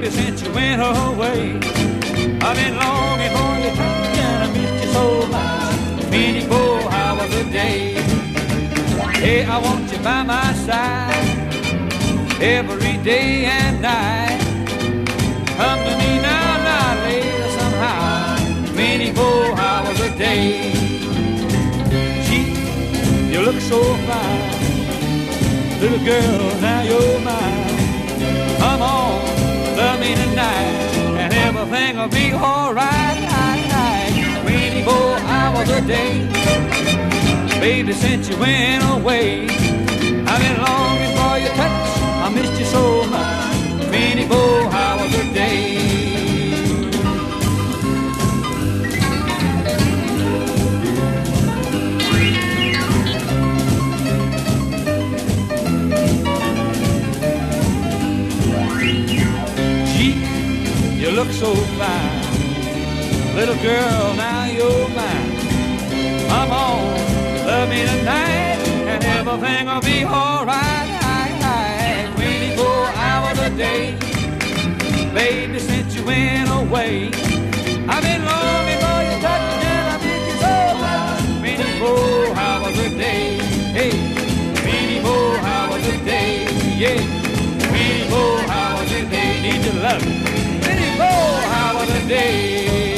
baby, since you went away. I've been longing for your touch and I missed you so much. 24 hours a day. Hey, I want you by my side every day and night. Come to me now, not later somehow. 24 hours a day. Gee, you look so fine. Little girl, now you're mine. Come on, love me tonight, and everything will be alright. 24 hours a day. Baby, since you went away, I've been longing for your touch. I missed you so much. 24 hours a day. You look so fine. Little girl, now you're mine. Come on, love me tonight, and everything will be alright. 24 hours a day. Baby, since you went away, I've been longing for your touch, and I miss you so much. 24 hours a day. Hey, 24 hours a day. Yeah, 24 hours a day. Need your love. 24 hours a day.